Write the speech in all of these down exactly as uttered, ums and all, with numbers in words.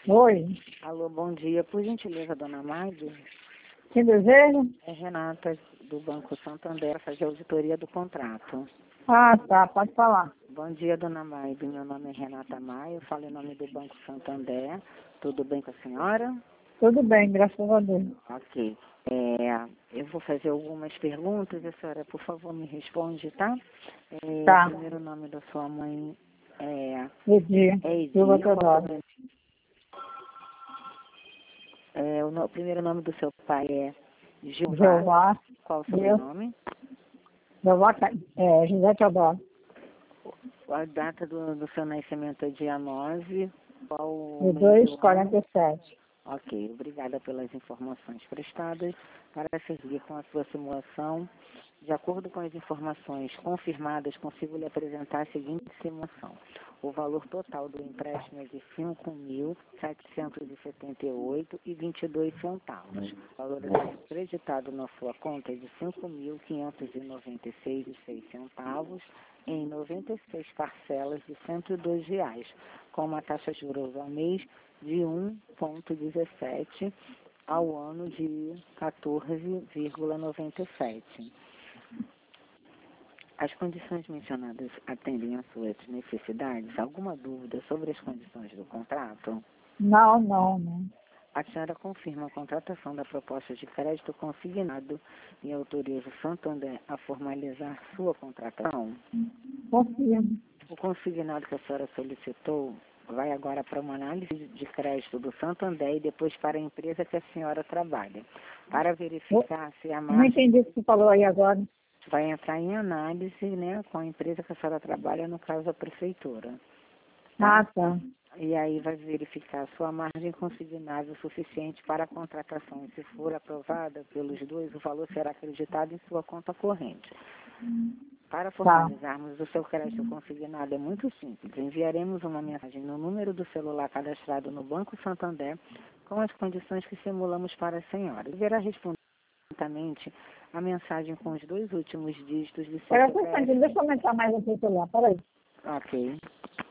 Oi, Alô, bom dia. Por gentileza, dona Magda, que deseja? é Renata do Banco Santander, fazer a auditoria do contrato. Ah, tá, pode falar. Bom dia, dona Magda. Meu nome é Renata Maia, eu falo em nome do Banco Santander. Tudo bem com a senhora? Tudo bem, graças a Deus. Ok. É, eu vou fazer algumas perguntas, a senhora, por favor, me responde, tá? É, Tá, o primeiro nome da sua mãe é, Edir, é Edi. Silva Qual o Teodoro. sobrenome? É, o, no- o primeiro nome do seu pai é Gilvar. Jeová, Qual o Deus, sobrenome? Jeová, Ca- é, José Teodoro. A data do, do seu nascimento é dia nove. Qual o De mês e dois o ano? quarenta e sete. Ok, obrigada pelas informações prestadas. Para seguir com a sua simulação, de acordo com as informações confirmadas, consigo lhe apresentar a seguinte simulação. O valor total do empréstimo é de cinco mil setecentos e setenta e oito reais e vinte e dois centavos. O valor a ser acreditado na sua conta é de cinco mil quinhentos e noventa e seis reais e seis centavos em noventa e seis parcelas de cento e dois reais, com uma taxa de juros ao mês de um vírgula dezessete ao ano de quatorze vírgula noventa e sete. As condições mencionadas atendem às suas necessidades? Alguma dúvida sobre as condições do contrato? Não, não, não. A senhora confirma a contratação da proposta de crédito consignado e autoriza o Santander a formalizar sua contratação? Confirmo. O consignado que a senhora solicitou vai agora para uma análise de crédito do Santander e depois para a empresa que a senhora trabalha, para verificar se a Não margem entendi o que você falou aí agora. vai entrar em análise, né, com a empresa que a senhora trabalha, no caso a prefeitura. Ah, tá. E aí vai verificar a sua margem consignável suficiente para a contratação. E se for aprovada pelos dois, o valor será acreditado em sua conta corrente. Para formalizarmos o seu crédito consignado é muito simples. Enviaremos uma mensagem no número do celular cadastrado no Banco Santander com as condições que simulamos para a senhora. Deverá responder diretamente a mensagem com os dois últimos dígitos de seu Espera C só um P F. instantinho, deixa eu aumentar mais aqui o celular, peraí. Ok.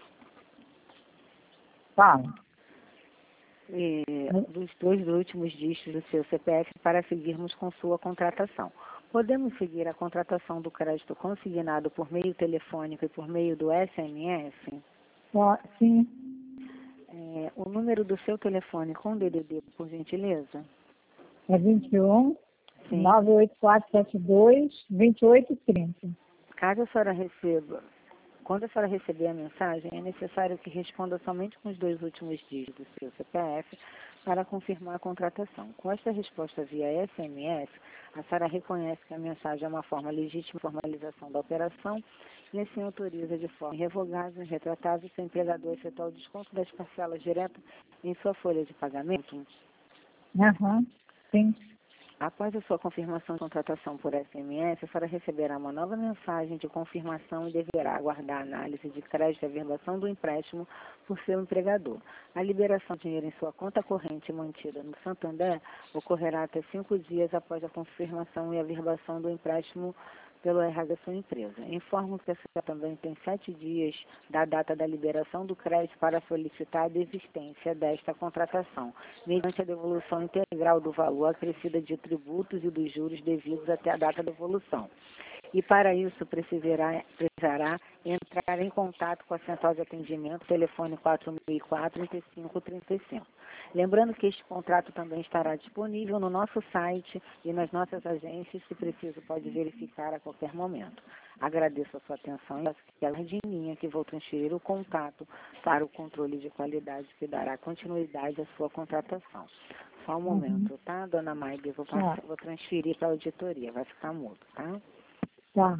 Fala. E dos dois últimos dígitos do seu C P F para seguirmos com sua contratação. Podemos seguir a contratação do crédito consignado por meio telefônico e por meio do S M S? Ó, sim, É, o número do seu telefone com D D D, por gentileza? é vinte e um, Sim. nove oito quatro sete dois, vinte e oito trinta. Caso a senhora receba, quando a senhora receber a mensagem, é necessário que responda somente com os dois últimos dígitos do seu C P F para confirmar a contratação. Com esta resposta via S M S, a senhora reconhece que a mensagem é uma forma legítima de formalização da operação e assim autoriza de forma irrevogável e retratável seu empregador a efetuar o desconto das parcelas direto em sua folha de pagamento. Aham, sim. Após a sua confirmação de contratação por S M S, a senhora receberá uma nova mensagem de confirmação e deverá aguardar a análise de crédito e averbação do empréstimo por seu empregador. A liberação de dinheiro em sua conta corrente mantida no Santander ocorrerá até cinco dias após a confirmação e averbação do empréstimo pelo R H da sua empresa. Informo que a senhora também tem sete dias da data da liberação do crédito para solicitar a desistência desta contratação, mediante a devolução integral do valor acrescida de tributos e dos juros devidos até a data da devolução. E para isso precisará, precisará entrar em contato com a central de atendimento, telefone quatro mil e quatro, trinta e cinco trinta e cinco. Lembrando que este contrato também estará disponível no nosso site e nas nossas agências, se preciso pode verificar a qualquer momento. Agradeço a sua atenção e peço que aguarde em linha que vou transferir o contato para o controle de qualidade que dará continuidade à sua contratação. Só um momento, Uhum. tá, dona Maide? Eu vou, Tá. passar, vou transferir para a auditoria, vai ficar mudo, tá? Tá.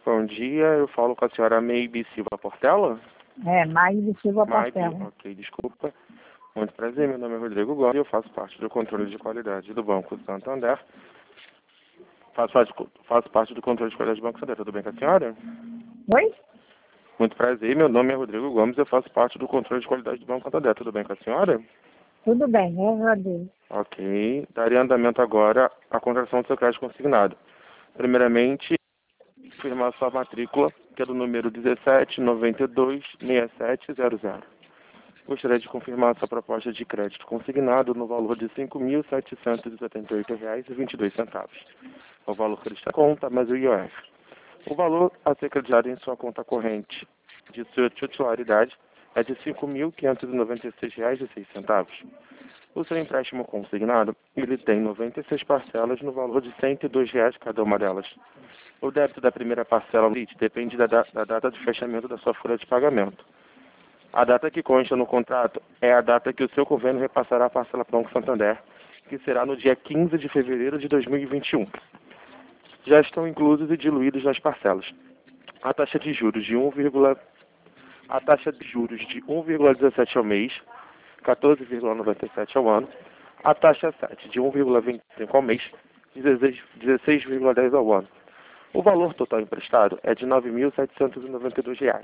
Bom dia, eu falo com a senhora Maybe Silva Portela? É, Maíra Silva Maybe, Portela. ok, desculpa. Muito prazer, meu nome é Rodrigo Gomes e eu faço parte do controle de qualidade do Banco Santander. Faço parte, faço parte do controle de qualidade do Banco Santander, tudo bem com a senhora? Oi? Muito prazer, meu nome é Rodrigo Gomes e eu faço parte do controle de qualidade do Banco Santander, tudo bem com a senhora? Tudo bem, graças a Deus. Ok, daria andamento agora à contratação do seu crédito consignado. Primeiramente, confirmar sua matrícula, que é do número dezessete noventa e dois sessenta e sete zero zero. Gostaria de confirmar sua proposta de crédito consignado no valor de cinco mil setecentos e setenta e oito reais e vinte e dois centavos. O valor que ele está em conta, mais o I O F. O valor a ser crediado em sua conta corrente de sua titularidade é de cinco mil quinhentos e noventa e seis reais e seis centavos. O seu empréstimo consignado, ele tem noventa e seis parcelas no valor de cento e dois reais cada uma delas. O débito da primeira parcela depende da, da, da data de fechamento da sua folha de pagamento. A data que consta no contrato é a data que o seu governo repassará a parcela para o Banco Santander, que será no dia quinze de fevereiro de dois mil e vinte e um. Já estão inclusos e diluídos nas parcelas a taxa de juros de um, a taxa de juros de um vírgula dezessete ao mês, quatorze vírgula noventa e sete ao ano, a taxa sete de um vírgula vinte e cinco ao mês, dezesseis vírgula dez ao ano. O valor total emprestado é de nove mil setecentos e noventa e dois reais.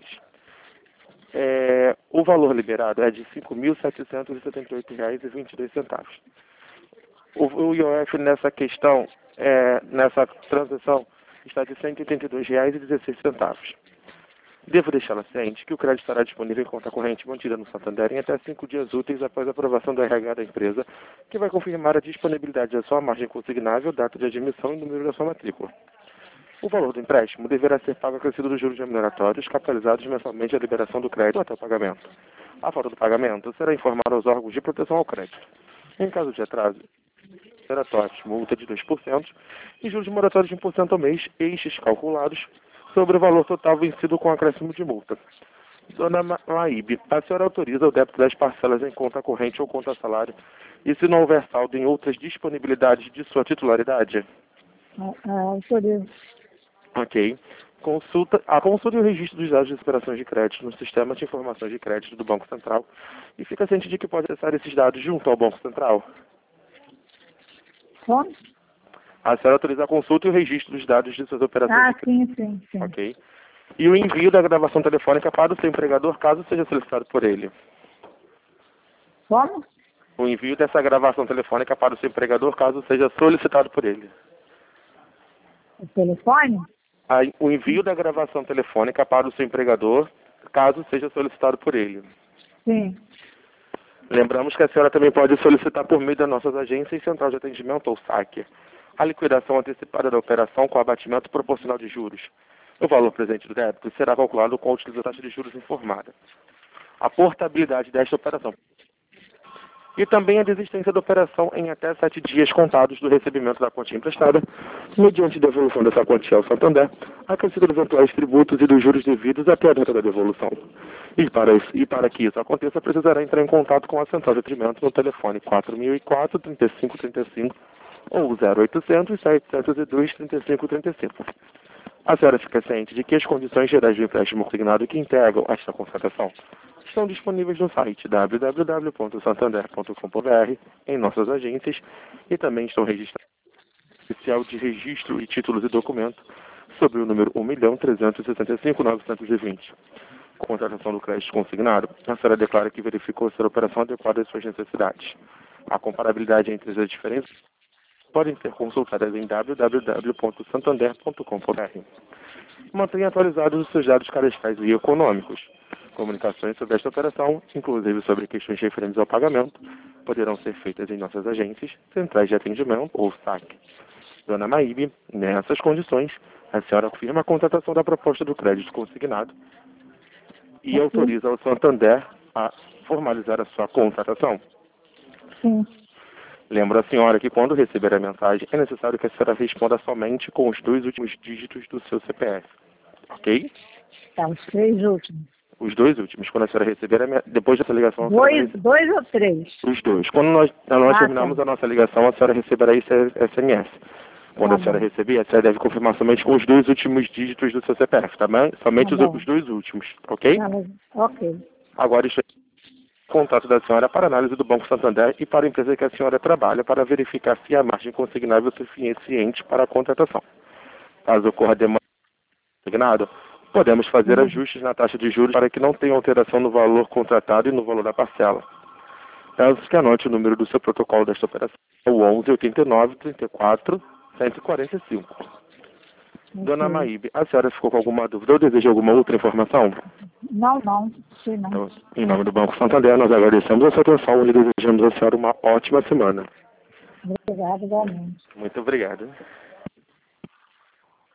É, o valor liberado é de cinco mil setecentos e setenta e oito reais e vinte e dois centavos. O, o I O F nessa questão, é, nessa transação, está de cento e oitenta e dois reais e dezesseis centavos. Devo deixá-la ciente que o crédito estará disponível em conta corrente mantida no Santander em até cinco dias úteis após a aprovação do R H da empresa, que vai confirmar a disponibilidade da sua margem consignável, data de admissão e número da sua matrícula. O valor do empréstimo deverá ser pago acrescido dos juros remuneratórios capitalizados mensalmente à liberação do crédito até o pagamento. A falta do pagamento será informada aos órgãos de proteção ao crédito. Em caso de atraso, moratórios, multa de dois por cento e juros moratórios de um por cento ao mês, estes calculados sobre o valor total vencido com acréscimo de multa. Dona Maíbe, a senhora autoriza o débito das parcelas em conta corrente ou conta salário e se não houver saldo em outras disponibilidades de sua titularidade? Ah, ah, autorizo. Ok. Consulta, a consulta e o registro dos dados de operações de crédito no sistema de informações de crédito do Banco Central e fica ciente de que pode acessar esses dados junto ao Banco Central. Como? A senhora autoriza a consulta e o registro dos dados de suas operações Ah, de crédito. sim, sim, sim. Ok. E o envio da gravação telefônica para o seu empregador, caso seja solicitado por ele. Como? O envio dessa gravação telefônica para o seu empregador, caso seja solicitado por ele. O telefone? A, o envio da gravação telefônica para o seu empregador, caso seja solicitado por ele. Sim. Lembramos que a senhora também pode solicitar por meio das nossas agências Central de Atendimento ou S A C a liquidação antecipada da operação com abatimento proporcional de juros. O valor presente do débito será calculado com a utilização da taxa de juros informada. A portabilidade desta operação e também a desistência da operação em até sete dias contados do recebimento da quantia emprestada, mediante devolução dessa quantia ao Santander, acrescido dos eventuais tributos e dos juros devidos até a data da devolução. E para, isso, e para que isso aconteça, precisará entrar em contato com a Central de Atendimento no telefone quatro mil e quatro, trinta e cinco trinta e cinco ou zero oitocentos, setecentos e dois, trinta e cinco trinta e cinco. A senhora fica ciente de que as condições gerais do empréstimo consignado que integram esta contratação estão disponíveis no site w w w ponto santander ponto com ponto b r, em nossas agências, e também estão registrados no oficial de registro e títulos e documentos sobre o número um milhão trezentos e sessenta e cinco mil novecentos e vinte. Com a contratação do crédito consignado, a senhora declara que verificou ser a operação adequada às suas necessidades. A comparabilidade entre as diferentes podem ser consultadas em w w w ponto santander ponto com ponto b r. Mantenha atualizados os seus dados cadastrais e econômicos. Comunicações sobre esta operação, inclusive sobre questões referentes ao pagamento, poderão ser feitas em nossas agências, centrais de atendimento ou S A C. Dona Maíbe, nessas condições, a senhora confirma a contratação da proposta do crédito consignado e Aqui. autoriza o Santander a formalizar a sua contratação. Sim. Lembro a senhora que quando receber a mensagem, é necessário que a senhora responda somente com os dois últimos dígitos do seu C P F. Ok? Tá, os três últimos. Os dois últimos, quando a senhora receber, a, depois dessa ligação... A Dois, rece... dois ou três? Os dois. Quando nós, nós Ah, terminarmos tá. a nossa ligação, a senhora receberá esse S M S. Quando Tá a senhora bom. receber, a senhora deve confirmar somente com os dois últimos dígitos do seu C P F, tá bem? Somente Tá os, bom. os dois últimos, ok? Tá bom. Ok. Agora estou em contato da senhora para análise do Banco Santander e para a empresa que a senhora trabalha para verificar se a margem consignável é suficiente para a contratação. Caso ocorra demanda consignado, podemos fazer Uhum. ajustes na taxa de juros para que não tenha alteração no valor contratado e no valor da parcela. Peço que anote o número do seu protocolo desta operação. É o onze, oitenta e nove, trinta e quatro, cento e quarenta e cinco. Dona Ok. Maíbe, a senhora ficou com alguma dúvida ou deseja alguma outra informação? Não, não. Sei não. Então, em nome do Banco Santander, nós agradecemos a sua atenção e desejamos a senhora uma ótima semana. Obrigada, igualmente. Muito obrigado.